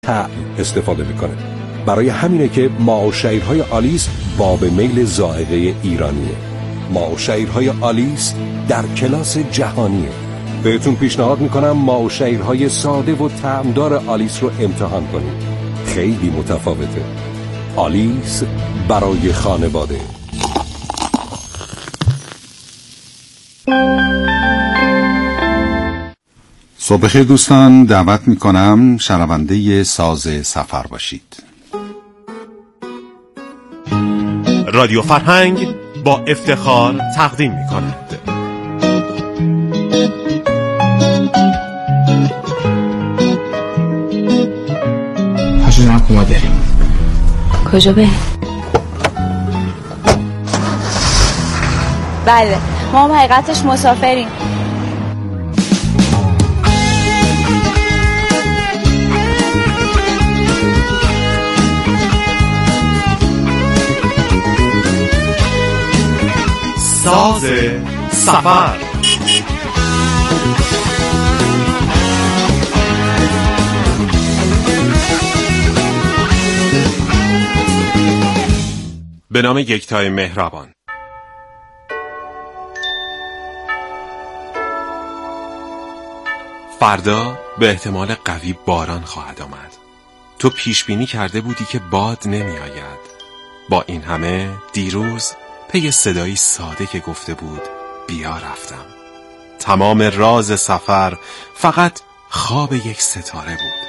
طعم استفاده میکنه. برای همینه که ماء و شعیرهای آلیس باب میل ذائقه ایرانیه. ماء و شعیرهای آلیس در کلاس جهانیه. بهتون پیشنهاد میکنم ماء و شعیرهای ساده و طعمدار آلیس رو امتحان کنید. خیلی متفاوته. آلیس برای خانواده. صبح بخیر دوستان، دعوت میکنم شنونده ساز سفر باشید. رادیو فرهنگ با افتخار تقدیم میکند پاشو جمع کن ما بریم. کجا بریم؟ بله ما هم حقیقتش مسافریم. ساز سفر. به نام یکتای مهربان. فردا به احتمال قوی باران خواهد آمد. تو پیش بینی کرده بودی که باد نمی آید. با این همه دیروز پی صدایی ساده که گفته بود بیا رفتم. تمام راز سفر فقط خواب یک ستاره بود.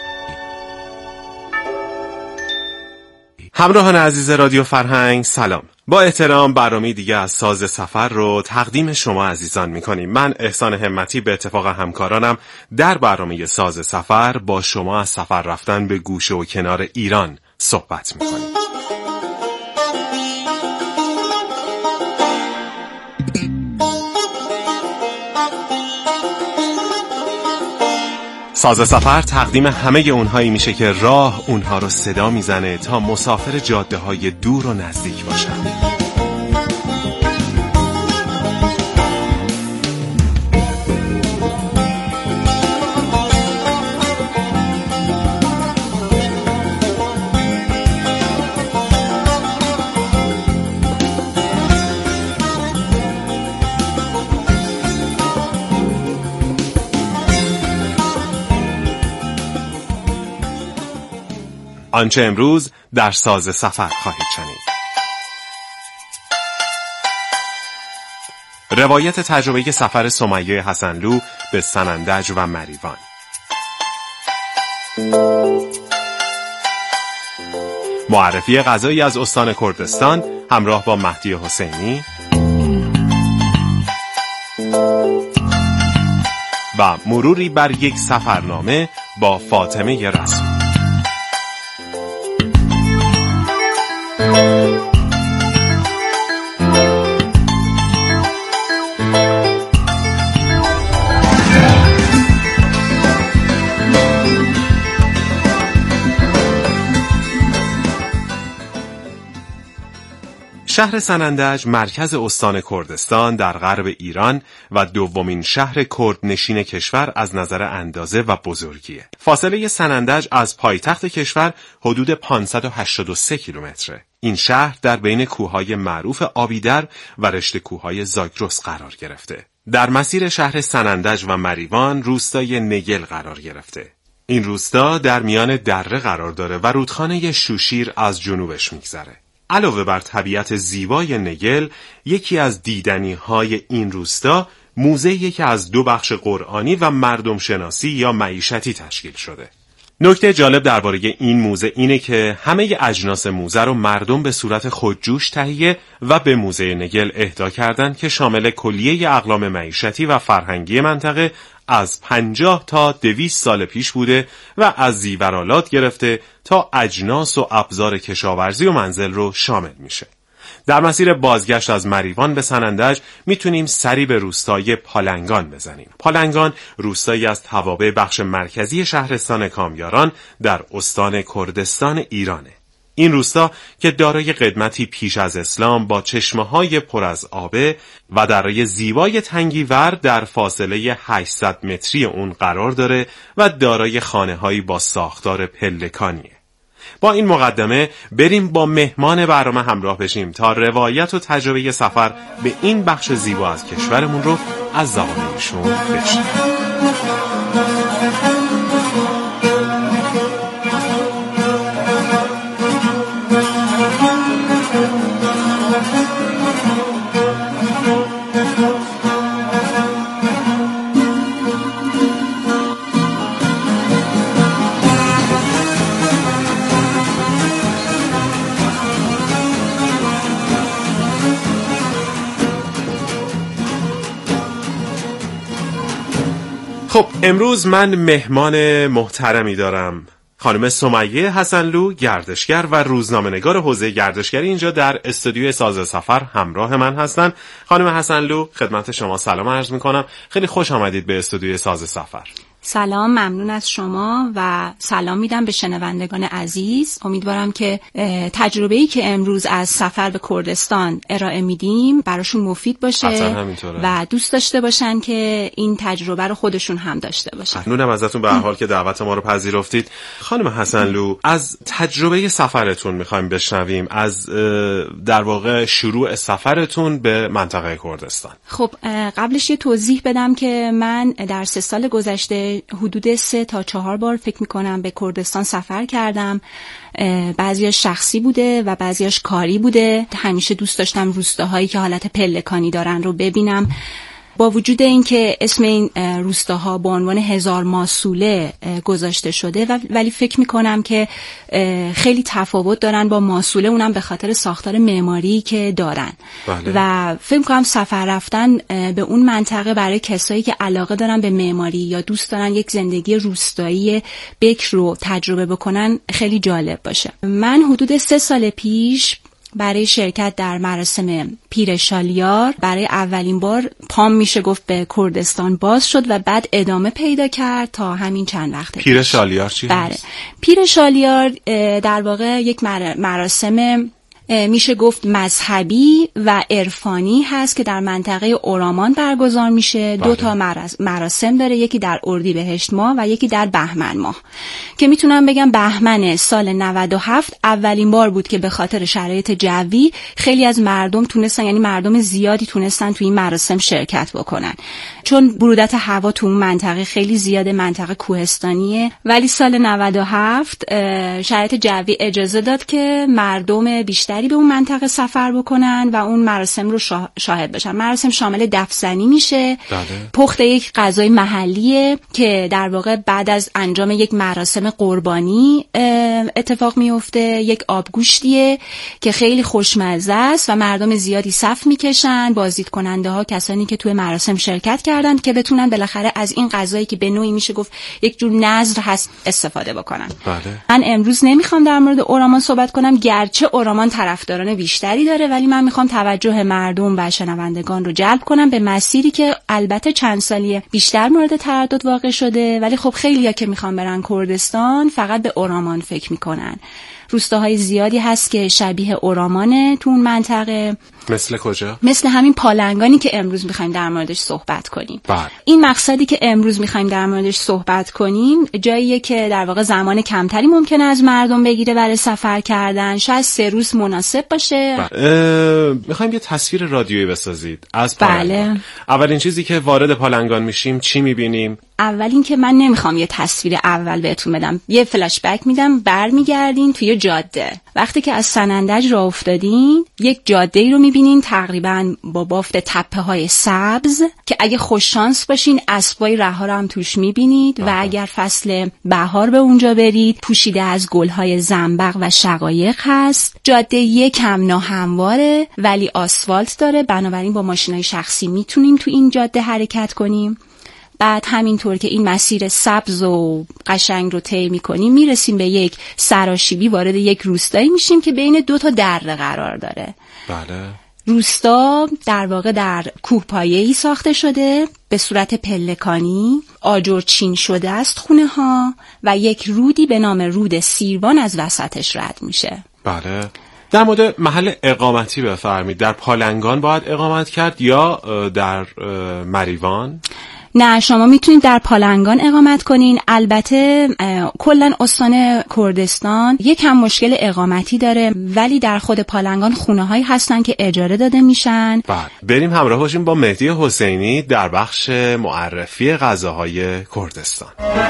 همراهان عزیز رادیو فرهنگ سلام. با احترام برنامه دیگه از ساز سفر رو تقدیم شما عزیزان میکنیم. من احسان همتی به اتفاق همکارانم در برنامه ساز سفر با شما از سفر رفتن به گوشه و کنار ایران صحبت میکنیم. ساز سفر تقدیم همه اونهایی میشه که راه اونها رو صدا میزنه تا مسافر جاده های دور و نزدیک باشن. آنچه امروز در ساز سفر خواهید شنید. روایت تجربه سفر سمیه حسنلو به سنندج و مریوان. معرفی غذایی از استان کردستان همراه با مهدی حسینی و مروری بر یک سفرنامه با فاطمه رسول. شهر سنندج مرکز استان کردستان در غرب ایران و دومین شهر کردنشین کشور از نظر اندازه و بزرگیه. فاصله سنندج از پایتخت کشور حدود 583 کیلومتره. این شهر در بین کوههای معروف آبیدر و رشته کوههای زاگرس قرار گرفته. در مسیر شهر سنندج و مریوان روستای نگل قرار گرفته. این روستا در میان دره قرار داره و رودخانه شوشیر از جنوبش میگذره. علاوه بر طبیعت زیبای نگل، یکی از دیدنی‌های این روستا موزه‌ای که از دو بخش قرآنی و مردم شناسی یا معیشتی تشکیل شده. نکته جالب درباره این موزه اینه که همه اجناس موزه رو مردم به صورت خودجوش تهیه و به موزه نگل اهدا کردند که شامل کلیه اقلام معیشتی و فرهنگی منطقه از 50 تا 200 سال پیش بوده و از زیورآلات گرفته تا اجناس و ابزار کشاورزی و منزل رو شامل میشه. در مسیر بازگشت از مریوان به سنندج میتونیم سری به روستای پالنگان بزنیم. پالنگان روستایی از توابع بخش مرکزی شهرستان کامیاران در استان کردستان ایرانه. این روستا که دارای قدمتی پیش از اسلام با چشمه‌های پر از آبه و درای زیبای تنگی‌ور در فاصله 800 متری اون قرار داره و دارای خانه‌هایی با ساختار پلکانیه. با این مقدمه بریم با مهمان برنامه همراه بشیم تا روایت و تجربه سفر به این بخش زیبا از کشورمون رو از زبان ایشون بشنویم. خب امروز من مهمان محترمی دارم، خانم سمیه حسنلو، گردشگر و روزنامه‌نگار حوزه گردشگری اینجا در استودیوی ساز سفر همراه من هستن. خانم حسنلو خدمت شما سلام عرض میکنم، خیلی خوش آمدید به استودیوی ساز سفر. سلام، ممنون از شما و سلام میدم به شنوندگان عزیز. امیدوارم که تجربه‌ای که امروز از سفر به کردستان ارائه میدیم براشون مفید باشه و دوست داشته باشن که این تجربه رو خودشون هم داشته باشن. ممنونم ازتون به هر حال که دعوت ما رو پذیرفتید. خانم حسنلو، از تجربه سفرتون میخوایم بشنویم، از در واقع شروع سفرتون به منطقه کردستان. خب قبلش یه توضیح بدم که من در 3 سال گذشته حدود 3 تا 4 بار فکر میکنم به کردستان سفر کردم. بعضیاش شخصی بوده و بعضیاش کاری بوده. همیشه دوست داشتم روستاهایی که حالت پلکانی دارن رو ببینم. با وجود اینکه اسم این روستاها به عنوان 1000 ماسوله گذاشته شده ولی فکر میکنم که خیلی تفاوت دارن با ماسوله، اونم به خاطر ساختار معماری که دارن. بله. و فکر میکنم سفر رفتن به اون منطقه برای کسایی که علاقه دارن به معماری یا دوست دارن یک زندگی روستایی بکر رو تجربه بکنن خیلی جالب باشه. من حدود 3 سال پیش برای شرکت در مراسم پیر شالیار برای اولین بار پام میشه گفت به کردستان باز شد و بعد ادامه پیدا کرد تا همین چند وقته. پیر شالیار چی هست؟ بله. پیر شالیار در واقع یک مراسم میشه گفت مذهبی و عرفانی هست که در منطقه اورامان برگزار میشه. بله. 2 تا مراسم داره، یکی در اردیبهشت ماه و یکی در بهمن ماه، که میتونم بگم بهمن سال 97 اولین بار بود که به خاطر شرایط جوی خیلی از مردم تونستن، یعنی مردم زیادی تونستن توی این مراسم شرکت بکنن، چون برودت هوا تو اون منطقه خیلی زیاده، منطقه کوهستانیه. ولی سال 97 شرایط جوی اجازه داد که مردم بیشتری به اون منطقه سفر بکنن و اون مراسم رو شاهد بشن. مراسم شامل دفزنی میشه، پخت یک غذای محلیه که در واقع بعد از انجام یک مراسم قربانی اتفاق میفته، یک آبگوشتیه که خیلی خوشمزه است و مردم زیادی صف میکشن، بازدید کننده ها، کسانی که توی مراسم شرکت کردن که بتونن بالاخره از این غذایی که به نوعی میشه گفت یک جور نذر هست استفاده بکنن. بله. من امروز نمیخوام در مورد اورامان صحبت کنم، گرچه اورامان طرفداران بیشتری داره، ولی من میخوام توجه مردم و شنوندگان رو جلب کنم به مسیری که البته چند سالیه بیشتر مورد تردد واقع شده، ولی خب خیلیا که میخوان برن کردستان فقط به اورامان فکر میکنن. روستاهای زیادی هست که شبیه اورامانه تو اون منطقه. مثل کجا؟ مثل همین پالنگانی که امروز میخوایم در موردش صحبت کنیم. بله. این مقصدی که امروز میخوایم در موردش صحبت کنیم جاییه که در واقع زمان کمتری ممکنه از مردم بگیره برای سفر کردن، شاید 3 روز مناسب باشه. میخوایم یه تصویر رادیویی بسازید از پالنگان. بله. اولین چیزی که وارد پالنگان میشیم چی میبینیم؟ اولین که من نمیخوام یه تصویر اول بهتون بدم، یه فلش بک میدم، برمیگردین توی جاده. وقتی که از سنندج راه افتادین یک جاده‌ای رو میبینین تقریبا با بافت تپه‌های سبز که اگه خوش شانس باشین اسبای رها رو هم توش میبینید و اگر فصل بهار به اونجا برید پوشیده از گل‌های زنبق و شقایق هست. جاده یکم ناهمواره ولی آسفالت داره، بنابراین با ماشینای شخصی میتونیم تو این جاده حرکت کنیم. بعد همینطور که این مسیر سبز و قشنگ رو طی می‌کنیم میرسیم به یک سراشیبی، وارد یک روستایی میشیم که بین 2 تا دره قرار داره. بله. روستا در واقع در کوهپایه‌ای ساخته شده به صورت پلکانی، آجر چین شده است خونه ها و یک رودی به نام رود سیروان از وسطش رد میشه. بله. در مورد محل اقامتی بفرمایید. در پالنگان باید اقامت کرد یا در مریوان؟ نه، شما میتونید در پالنگان اقامت کنین. البته کلا استان کردستان یکم مشکل اقامتی داره، ولی در خود پالنگان خونه هایی هستن که اجاره داده میشن. بله. بریم همراه باشیم با مهدی حسینی در بخش معرفی غذاهای کردستان.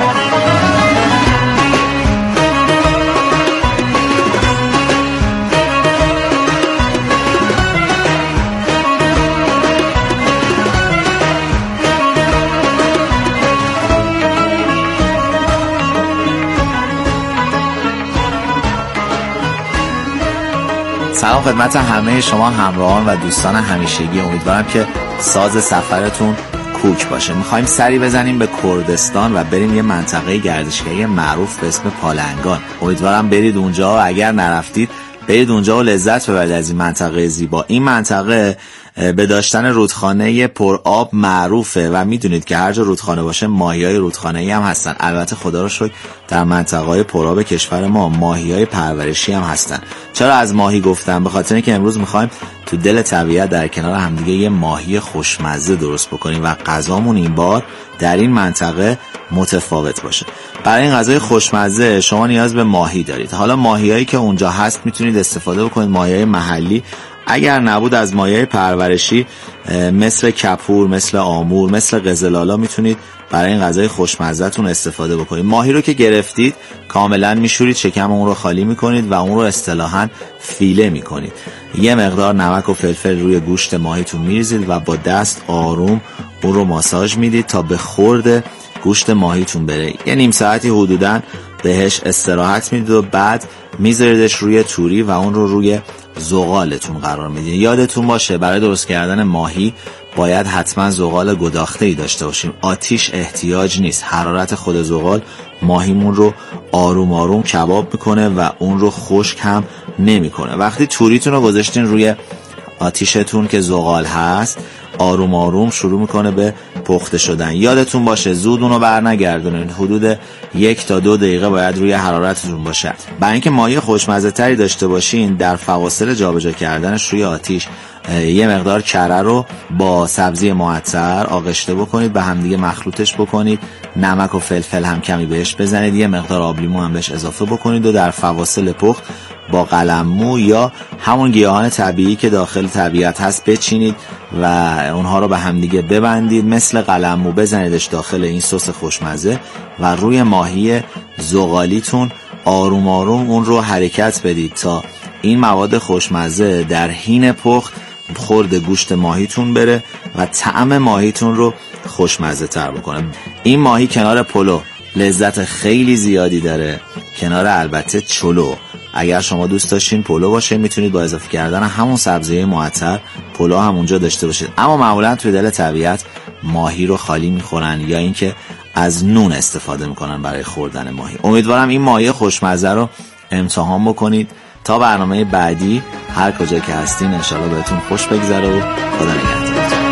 سلام خدمت همه شما همراهان و دوستان همیشگی. امیدوارم که ساز سفرتون کوک باشه. میخوایم سری بزنیم به کردستان و بریم یه منطقه گردشگری معروف به اسم پالنگان. امیدوارم برید اونجا و اگر نرفتید برید اونجا و لذت ببرید از این منطقه زیبا. این منطقه به داشتن رودخانه پر آب معروفه و میدونید که هر جا رودخانه باشه ماهیای رودخانه‌ای هم هستن. البته خدا رو شکر در منطقه‌های پر آب کشور ما ماهیای پرورشی هم هستن. چرا از ماهی گفتم؟ به خاطر اینکه امروز می‌خوایم تو دل طبیعت در کنار همدیگه یه ماهی خوشمزه درست بکنیم و غذامون این بار در این منطقه متفاوت باشه. برای این غذای خوشمزه شما نیاز به ماهی دارید. حالا ماهیایی که اونجا هست میتونید استفاده بکنید، ماهیای محلی. اگر نبود از ماهیای پرورشی مثل کپور، مثل آمور، مثل قزلالا میتونید برای این غذای خوشمزه‌تون استفاده بکنید. ماهی رو که گرفتید کاملا میشورید، شکم اون رو خالی میکنید و اون رو اصطلاحاً فیله میکنید. یه مقدار نمک و فلفل روی گوشت ماهیتون میریزید و با دست آروم اون رو ماساژ میدید تا به خورد گوشت ماهیتون بره. یه نیم ساعتی حدوداً بهش استراحت میدید و بعد میذاریدش روی توری و اون رو روی زغالتون قرار میدید. یادتون باشه برای درست کردن ماهی باید حتما زغال گداخته‌ای داشته باشیم. آتیش احتیاج نیست. حرارت خود زغال ماهیمون رو آروم آروم کباب میکنه و اون رو خشک هم نمیکنه. وقتی توریتون رو گذاشتین روی آتیشتون که زغال هست، آروم آروم شروع میکنه به پخته شدن. یادتون باشه زود اونو برنگردونین. حدود 1 تا 2 دقیقه باید روی حرارتتون باشه. برای اینکه ماهی خوشمزه تری داشته باشین در فواصل جابجا کردنش روی آتیش یه مقدار کره رو با سبزی معطر آغشته بکنید، به همدیگه مخلوطش بکنید، نمک و فلفل هم کمی بهش بزنید، یه مقدار آب لیمو هم بهش اضافه بکنید و در فواصل پخت با قلممو یا همون گیاهان طبیعی که داخل طبیعت هست بچینید و اونها رو به همدیگه ببندید، مثل قلممو بزنیدش داخل این سس خوشمزه و روی ماهی زغالیتون آروم آروم اون رو حرکت بدید تا این مواد خوشمزه در حین پخت خورد گوشت ماهیتون بره و طعم ماهیتون رو خوشمزه تر بکنه. این ماهی کنار پلو لذت خیلی زیادی داره، کنار البته چلو. اگر شما دوست داشتین پلو باشه میتونید با اضافه کردن همون سبزی معطر پلو هم اونجا داشته باشید. اما معمولا توی دل طبیعت ماهی رو خالی میخورن یا اینکه از نون استفاده میکنن برای خوردن ماهی. امیدوارم این ماهی خوشمزه رو امتحان بکنید. تا برنامه بعدی هر کجا که هستین انشالله بهتون خوش بگذره و خدا نگهدارتون.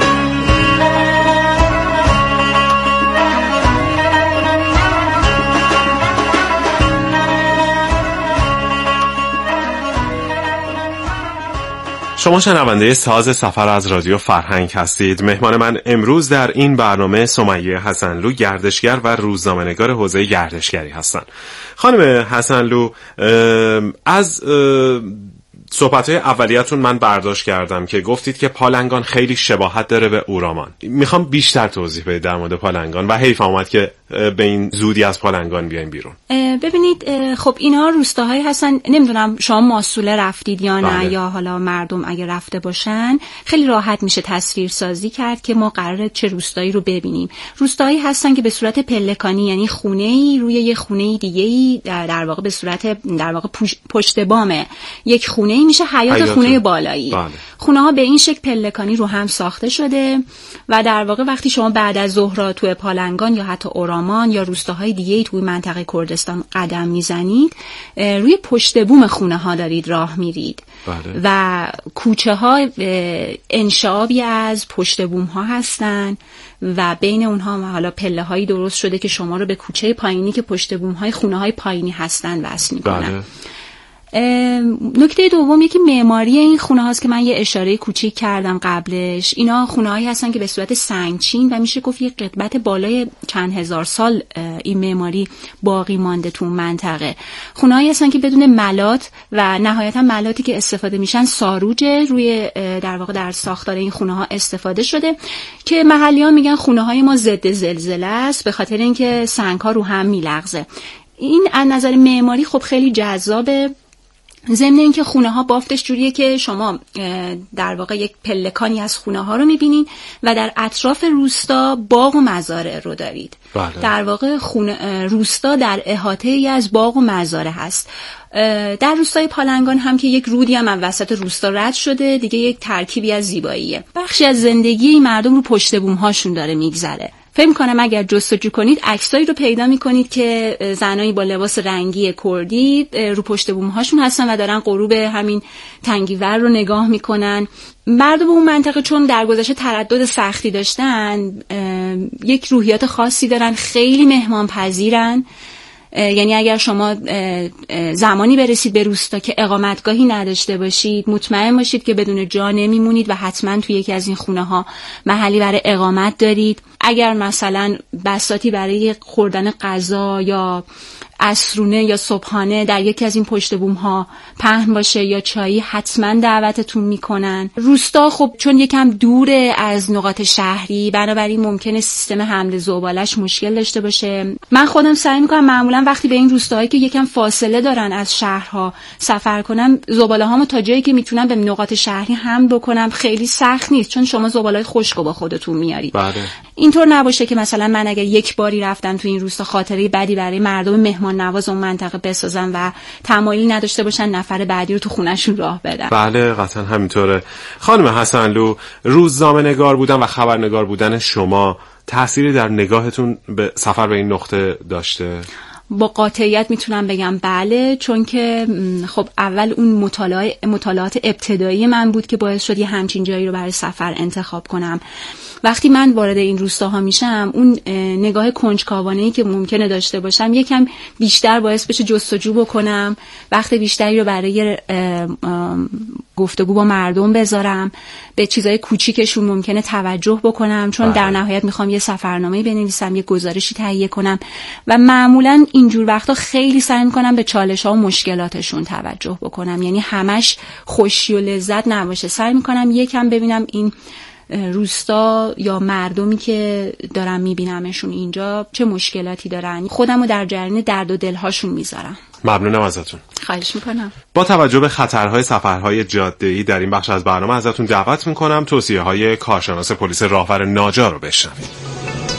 شما شنونده ساز سفر از رادیو فرهنگ هستید. مهمان من امروز در این برنامه سمیه حسنلو، گردشگر و روزنامه‌نگار حوزه گردشگری هستند. خانم حسنلو، از صحبت‌های اولیه‌تون من برداشت کردم که گفتید که پالنگان خیلی شباهت داره به اورامان. میخوام بیشتر توضیح بدید در مورد پالنگان و حیف آمد که به این زودی از پالنگان بیایم بیرون. ببینید خب اینها روستاهایی هستن، نمیدونم شما ماسوله رفتید یا نه، یا حالا مردم اگه رفته باشن خیلی راحت میشه تصویر سازی کرد که ما قراره چه روستایی رو ببینیم. روستاهایی هستن که به صورت پلکانی، یعنی خونه‌ای روی یه خونه دیگه‌ای، در واقع به صورت پشت بام یک خونه میشه حیات خونه بالایی. خونه ها به این شکل پلکانی رو هم ساخته شده و در واقع وقتی شما بعد از ظهر توی پالنگان یا حتی اورامان یا روستاهای دیگه توی منطقه کردستان قدم میزنید، روی پشت بوم خونه ها دارید راه میرید. بله. و کوچه ها انشابی از پشت بوم ها هستن و بین اونها حالا پله هایی درست شده که شما رو به کوچه پایینی که پشت بوم های خونه های پایینی هستن وصل میکنن. بله. نکته دوم یکی معماری این خونه هاست که من یه اشاره کوچیک کردم قبلش. اینا خونه هایی هستن که به صورت سنگچین و میشه گفت یه قدمت بالای چند هزار سال این معماری باقی مانده تو منطقه. خونه هایی هستن که بدون ملات و نهایتا ملاتی که استفاده میشن ساروجه روی در واقع در ساختار این خونه ها استفاده شده که محلیان میگن خونه های ما ضد زلزله است به خاطر اینکه سنگ ها رو هم میلغزه. این از نظر معماری خب خیلی جذابه. ضمن اینکه خونه ها بافتش جوریه که شما در واقع یک پلکانی از خونه ها رو میبینین و در اطراف روستا باغ و مزارع رو دارید. بله. در واقع روستا در احاطه ای از باغ و مزارع هست. در روستای پالنگان هم که یک رودی هم از وسط روستا رد شده، دیگه یک ترکیبی از زیباییه. بخشی از زندگی مردم رو پشت بوم هاشون داره میگذره. فکر کنم اگر جستجو کنید عکسایی رو پیدا میکنید که زنایی با لباس رنگی کردی رو پشت بوم هاشون هستن و دارن غروب همین تنگیور رو نگاه میکنن. مردم اون منطقه چون در گذشته تردد سختی داشتن یک روحیات خاصی دارن، خیلی مهمان پذیرن. یعنی اگر شما زمانی برسید به روستا که اقامتگاهی نداشته باشید مطمئن باشید که بدون جا نمیمونید و حتما توی یکی از این خونه ها محلی برای اقامت دارید. اگر مثلا بساطی برای خوردن غذا یا عصرونه یا صبحانه در یکی از این پشت بوم ها پهن باشه یا چایی حتما دعوتتون میکنن. روستا خب چون یکم دوره از نقاط شهری بنابراین ممکنه سیستم حمل زبالش مشکل داشته باشه. من خودم سعی میکنم معمولا وقتی به این روستاهایی که یکم فاصله دارن از شهرها سفر کنم زباله هامو تا جایی که میتونم به نقاط شهری حمل بکنم. خیلی سخت نیست چون شما زباله‌های خشکو با خودتون میارید. بله. اینطور نباشه که مثلا من اگر یک باری رفتم تو این روستا خاطره بدی برای مردم مهمان نواز اون منطقه بسازن و تمایلی نداشته باشن نفر بعدی رو تو خونهشون راه بدن. بله قطعا همینطوره. خانم حسنلو، روزنامه‌نگار بودن و خبرنگار بودن شما تأثیری در نگاهتون به سفر به این نقطه داشته؟ با قاطعیت میتونم بگم بله، چون که خب اول اون مطالعات ابتدایی من بود که باعث شد یه همچین جایی رو برای سفر انتخاب کنم. وقتی من وارد این روستاها میشم اون نگاه کنجکاوانه‌ای که ممکنه داشته باشم یکم بیشتر باعث بشه جستجو بکنم، وقت بیشتری رو برای گفتگو با مردم بذارم، به چیزای کوچیکشون ممکنه توجه بکنم چون در نهایت میخوام یه سفرنامه‌ای بنویسم، یه گزارشی تهیه کنم و معمولاً اینجور وقتا خیلی سعی میکنم به چالش‌ها و مشکلاتشون توجه بکنم. یعنی همش خوشی و لذت نباشه، سعی میکنم یکم ببینم این روستا یا مردمی که دارم میبینمشون اینجا چه مشکلاتی دارن، خودمو در جریان درد و دلهاشون میذارم. ممنونم ازتون. خواهش میکنم. با توجه به خطرهای سفرهای جاده‌ای در این بخش از برنامه ازتون دعوت میکنم توصیه‌های کارشناس پلیس راهور ناجا رو بشنوید.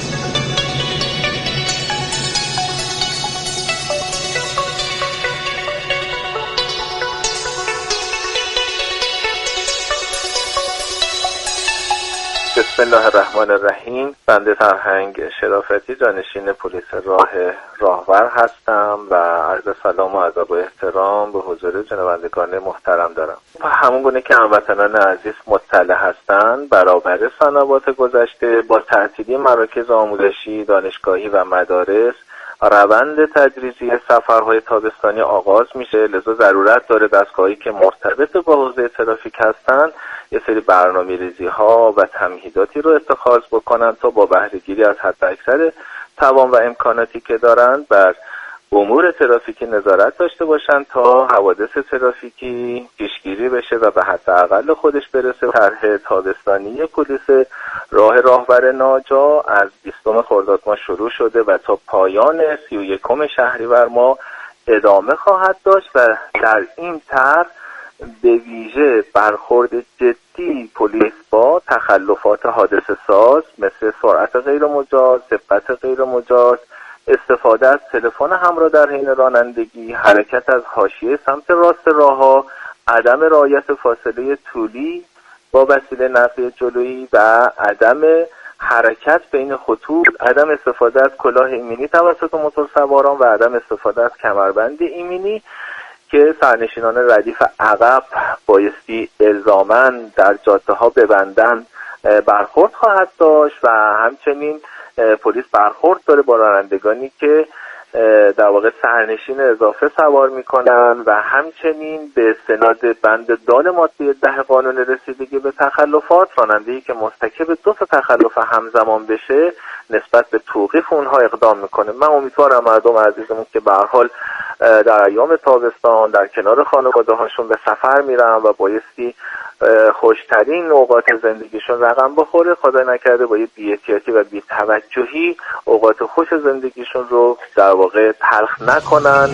بسم الله الرحمن الرحیم. بنده فرهنگ شرافتی جانشین پلیس راهور هستم و عرض سلام و ادب و احترام به حضور جنابندگان محترم دارم. همون گونه که هموطنان عزیز مطلع هستند برابر سنوات گذشته با تعطیلی مراکز آموزشی، دانشگاهی و مدارس روند تدریجی سفرهای تابستانی آغاز میشه، لذا ضرورت داره دستگاهی که مرتبط با حوزه ترافیک هستند یه سری برنامه‌ریزی ها و تمهیداتی رو اتخاذ بکنن تا با بهره‌گیری از حداکثر توان و امکاناتی که دارن بر امور ترافیکی نظارت داشته باشن تا حوادث ترافیکی پیشگیری بشه و به حداقل خودش برسه. طرح تابستانی پلیس راهور ناجا از 20 خرداد ماه شروع شده و تا پایان 31 شهریور ماه ادامه خواهد داشت و در این طرح به ویژه برخورد جدی پلیس با تخلفات حادثه ساز مثل سرعت غیر مجاز، سبقت غیر مجاز، استفاده از تلفن همراه در حین رانندگی، حرکت از حاشیه سمت راست راهها، عدم رعایت فاصله طولی با وسیله نقلیه جلویی و عدم حرکت بین خطوط، عدم استفاده از کلاه ایمنی توسط موتورسواران و عدم استفاده از کمربند ایمنی که سرنشینان ردیف عقب بایستی الزاماً در جاده ها ببندن برخورد خواهد داشت و همچنین پلیس برخورد داره با رانندگانی که در واقع سرنشین اضافه سوار میکنن و همچنین به استناد بند دال ماده 10 قانون رسیدگی به تخلفات راننده‌ای که مرتکب 2 تخلف همزمان بشه نسبت به توقیف اونها اقدام میکنه. من امیدوارم مردم عزیزمون که به هر حال در ایام تابستان در کنار خانواده هاشون به سفر میرن و بایستی خوشترین اوقات زندگیشون رقم بخوره، خدای نکرده با یه بی‌احتیاطی و بی‌توجهی اوقات خوش زندگیشون رو در واقع تلخ نکنن.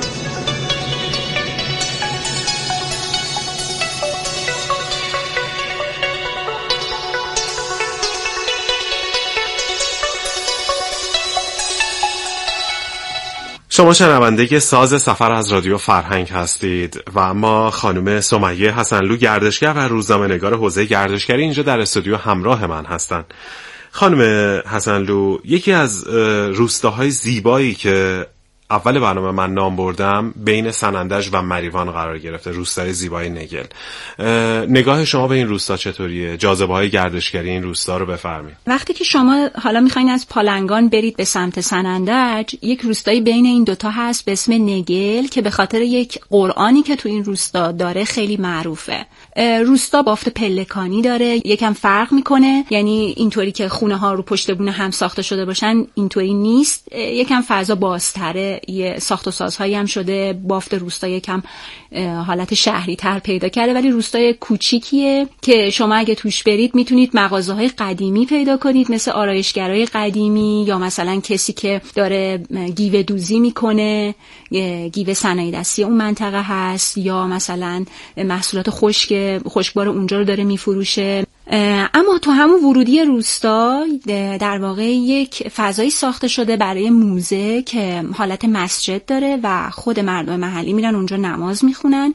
شما شنونده ساز سفر از رادیو فرهنگ هستید و ما خانم سمیه حسنلو گردشگر و روزنامه‌نگار حوزه گردشگری اینجا در استودیو همراه من هستن. خانم حسنلو، یکی از روستاهای زیبایی که اول برنامه من نام بردم بین سنندج و مریوان قرار گرفته، روستای زیبای نگل. نگاه شما به این روستا چطوریه؟ جاذبه‌های گردشگری این روستا رو بفرمایید. وقتی که شما حالا میخواین از پالنگان برید به سمت سنندج، یک روستایی بین این دوتا هست به اسم نگل که به خاطر یک قرآنی که تو این روستا داره خیلی معروفه. روستا بافت پلکانی داره، یکم فرق میکنه، یعنی اینطوری که خونه ها رو پشت بونه هم ساخته شده باشن اینطوری نیست، یکم فضا بازتره، یه ساخت و سازهایی هم شده، بافت روستا یکم حالت شهری تر پیدا کرده، ولی روستای کوچیکیه که شما اگه توش برید میتونید مغازه‌های قدیمی پیدا کنید مثل آرایشگرای قدیمی یا مثلا کسی که داره گیوه دوزی میکنه، گیوه صنایع دستی اون منطقه هست، یا مثلا محصولات خشکبار اونجا رو داره میفروشه. اما تو همون ورودی روستا در واقع یک فضایی ساخته شده برای موزه که حالت مسجد داره و خود مردم محلی میرن اونجا نماز میخونن.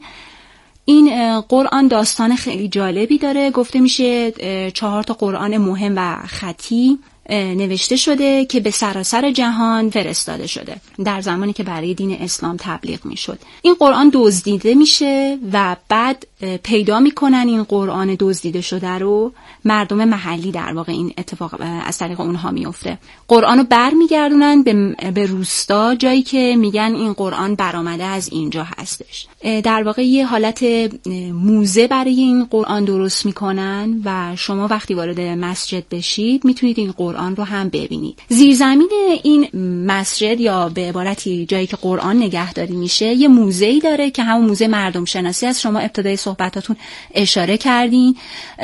این قرآن داستان خیلی جالبی داره، گفته میشه 4 قرآن مهم و خطی نوشته شده که به سراسر جهان فرستاده شده در زمانی که برای دین اسلام تبلیغ میشد. این قرآن دزدیده میشه و بعد پیدا میکنن این قرآن دزدیده شده رو مردم محلی، در واقع این اتفاق از طریق اونها میفته. قرآن رو برمیگردونن به روستا، جایی که میگن این قرآن برآمده از اینجا هستش. در واقع یه حالت موزه برای این قرآن درست میکنن و شما وقتی وارد مسجد بشید میتونید این قرآن رو هم ببینید. زیرزمین این مسجد یا به عبارتی جایی که قرآن نگهداری میشه یه موزه‌ای داره که همون موزه مردم شناسی از شما ابتدای صحبتاتون اشاره کردین.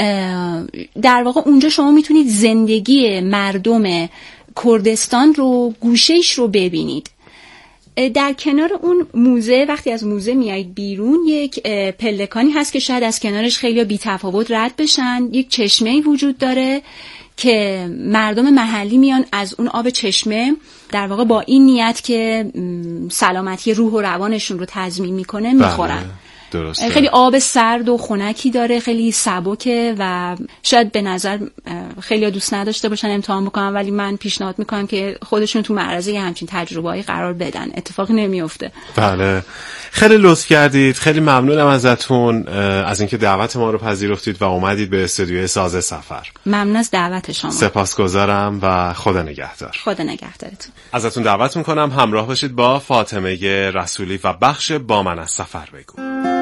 در واقع اونجا شما میتونید زندگی مردم کردستان رو، گوشه‌اش رو ببینید. در کنار اون موزه وقتی از موزه میایید بیرون یک پلکانی هست که شاید از کنارش خیلی بی‌تفاوت رد بشن. یک چشمه‌ای وجود داره که مردم محلی میان از اون آب چشمه، در واقع با این نیت که سلامتی روح و روانشون رو تضمین میکنه میخورن. درسته. خیلی آب سرد و خنکی داره، خیلی سبکه و شاید به نظر خیلی دوست نداشته باشن امتحان بکنن، ولی من پیشنهاد میکنم که خودشون تو معرضه همچین تجربه‌ای قرار بدن، اتفاقی نمیفته. بله، خیلی لطف کردید، خیلی ممنونم ازتون از اینکه دعوت ما رو پذیرفتید و اومدید به استودیوی ساز سفر. ممنون از دعوت شما. سپاسگزارم و خدا نگهدار. خدا نگهدارتون. ازتون دعوت میکنم همراه باشید با فاطمه رسولی و بخش با من از سفر بگو.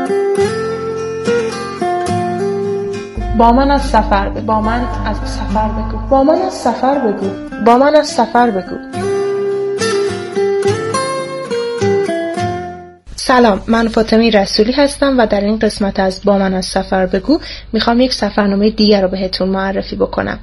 با من از سفر بگو، با من از سفر بگو، با من از سفر بگو، با من از سفر بگو. سلام، من فاطمه رسولی هستم و در این قسمت از با من از سفر بگو میخوام یک سفرنامه دیگر رو بهتون معرفی بکنم.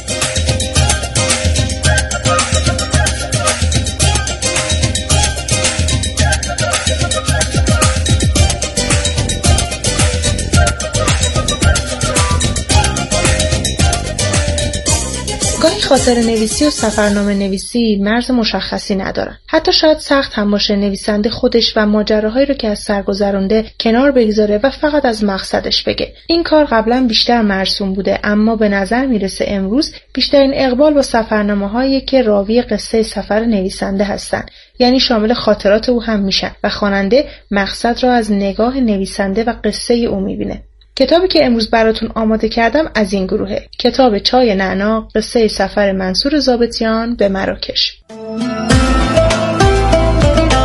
گاهی خاطر نویسی و سفرنامه نویسی مرز مشخصی ندارن. حتی شاید سخت هم باشه نویسنده خودش و ماجراهایی رو که از سر گذرونده کنار بگذاره و فقط از مقصدش بگه. این کار قبلا بیشتر مرسوم بوده، اما به نظر میرسه امروز بیشترین اقبال با سفرنامه‌هایی که راوی قصه سفر نویسنده هستن، یعنی شامل خاطرات او هم میشن و خواننده مقصد را از نگاه نویسنده و قصه او میبینه. کتابی که امروز براتون آماده کردم از این گروهه. کتاب چای نعنا، قصه سفر منصور ضابطیان به مراکش.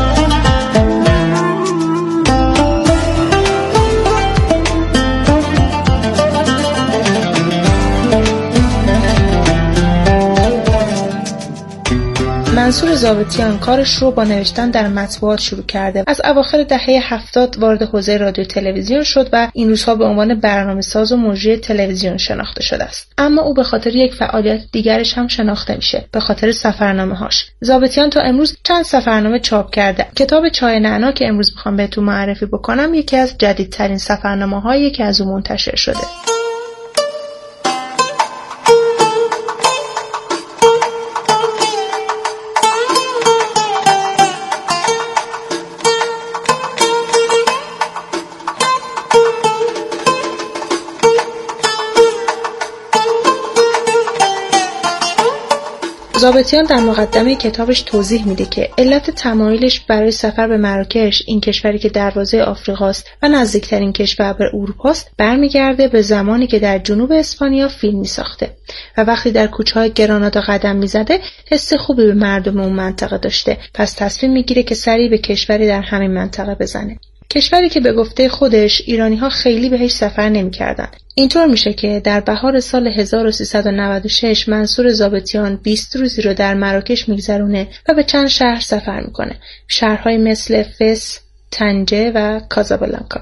منصور ضابطیان کارش رو با نوشتن در مطبوعات شروع کرده. از اواخر دهه 70 وارد حوزه رادیو تلویزیون شد و این روزها به عنوان برنامه‌ساز و مجری تلویزیون شناخته شده است. اما او به خاطر یک فعالیت دیگرش هم شناخته میشه، به خاطر سفرنامه‌هاش. ضابطیان تا امروز چند سفرنامه چاپ کرده. کتاب چای نعنا که امروز میخوام بهتون معرفی بکنم یکی از جدیدترین سفرنامه‌هایی که از او منتشر شده. ضابطیان در مقدمه کتابش توضیح میده که علت تمایلش برای سفر به مراکش، این کشوری که دروازه آفریقاست و نزدیکترین کشور به اروپاست، برمیگرده به زمانی که در جنوب اسپانیا فیلمی ساخته و وقتی در کوچه‌های گرانادا قدم میزده حس خوبی به مردم اون منطقه داشته. پس تصمیم میگیره که سری به کشوری در همین منطقه بزنه. کشوری که به گفته خودش ایرانی‌ها خیلی بهش سفر نمی‌کردن. اینطور میشه که در بهار سال 1396 منصور ضابطیان 20 روزی رو در مراکش میگذرونه و به چند شهر سفر میکنه. شهرهای مثل فس، طنجه و کازابلانکا.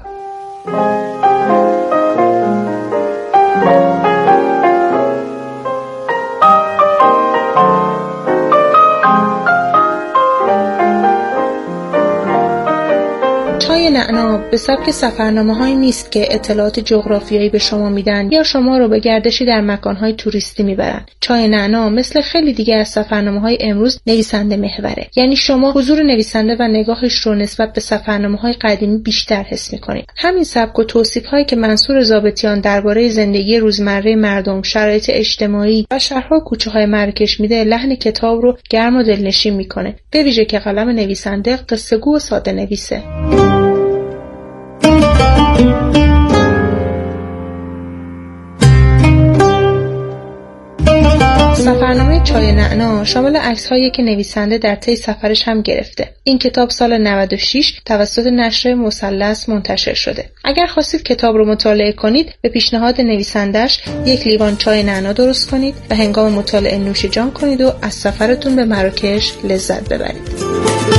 چای نعنا به سبک سفرنامه‌هایی نیست که اطلاعات جغرافیایی به شما میدن یا شما رو به گردشی در مکان‌های توریستی میبرن. چای نعنا مثل خیلی دیگه از سفرنامه‌های امروز نویسنده محوره. یعنی شما حضور نویسنده و نگاهش رو نسبت به سفرنامه‌های قدیمی بیشتر حس می‌کنید. همین سبک و توصیف‌هایی که منصور ضابطیان درباره زندگی روزمره مردم، شرایط اجتماعی و شهرها و کوچه‌های مراکش میده، لحن کتاب رو گرم و دلنشین می‌کنه. به ویژه که قلم نویسنده قصه‌گو و ساده‌نویسه. سفرنامه چای نعنا شامل عکس‌هایی که نویسنده در طی سفرش هم گرفته. این کتاب سال 96 توسط نشر مثلث منتشر شده. اگر خواستید کتاب رو مطالعه کنید، به پیشنهاد نویسنده‌اش یک لیوان چای نعنا درست کنید و هنگام مطالعه نوش جان کنید و از سفرتون به مراکش لذت ببرید.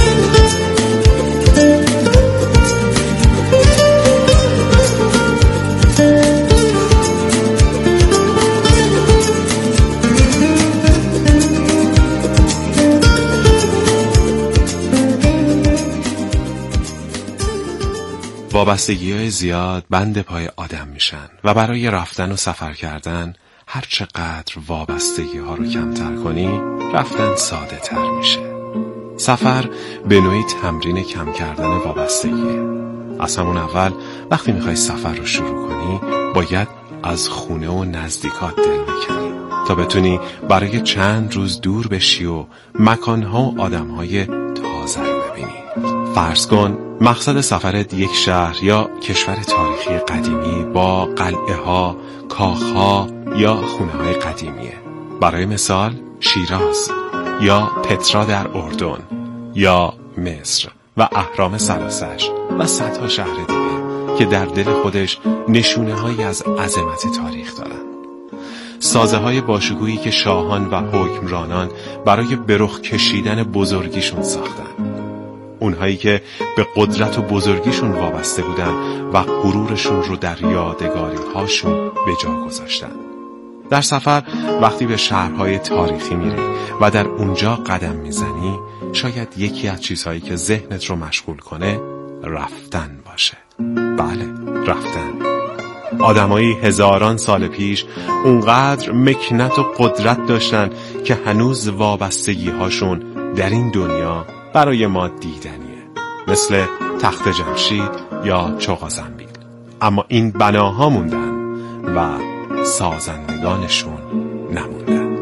وابستگی‌های زیاد بند پای آدم میشن و برای رفتن و سفر کردن هر چقدر وابستگی‌ها رو کمتر کنی، رفتن ساده تر میشه. سفر به نوعی تمرین کم کردن وابستگیه. از همون اول وقتی میخوای سفر رو شروع کنی، باید از خونه و نزدیکات دل بکنی تا بتونی برای چند روز دور بشی و مکان‌ها و آدم‌های تازه رو ببینی. فرض کن مقصد سفرت یک شهر یا کشور تاریخی قدیمی با قلعه‌ها، کاخ‌ها یا خونه‌های قدیمیه. برای مثال شیراز یا پترا در اردن یا مصر و اهرام ثلاثش و صدها شهر دیگه که در دل خودش نشونه‌هایی از عظمت تاریخ دارن. سازه‌های باشکوهی که شاهان و حکمرانان برای به رخ کشیدن بزرگیشون ساختن. اونهایی که به قدرت و بزرگیشون وابسته بودن و غرورشون رو در یادگاری هاشون به جا گذاشتن. در سفر وقتی به شهرهای تاریخی میری و در اونجا قدم میزنی، شاید یکی از چیزهایی که ذهنت رو مشغول کنه رفتن باشه. بله، رفتن. آدمایی هزاران سال پیش اونقدر مکنت و قدرت داشتن که هنوز وابستگی هاشون در این دنیا برای ما دیدنیه، مثل تخت جمشید یا چغازنبیل. اما این بناها موندن و سازندگانشون نموندن.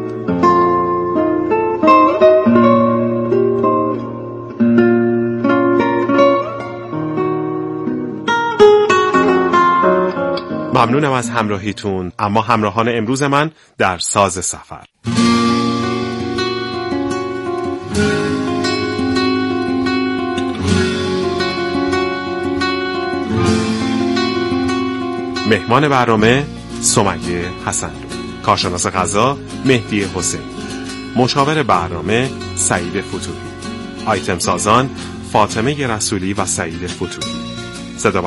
ممنونم از همراهیتون. اما همراهان امروز من در ساز سفر. مهمان برنامه سمیه حسنلو، کارشناس غذا مهدی حسین، مشاور برنامه سعید فتوحی. آیتم سازان فاطمه رسولی و سعید فتوحی. صدا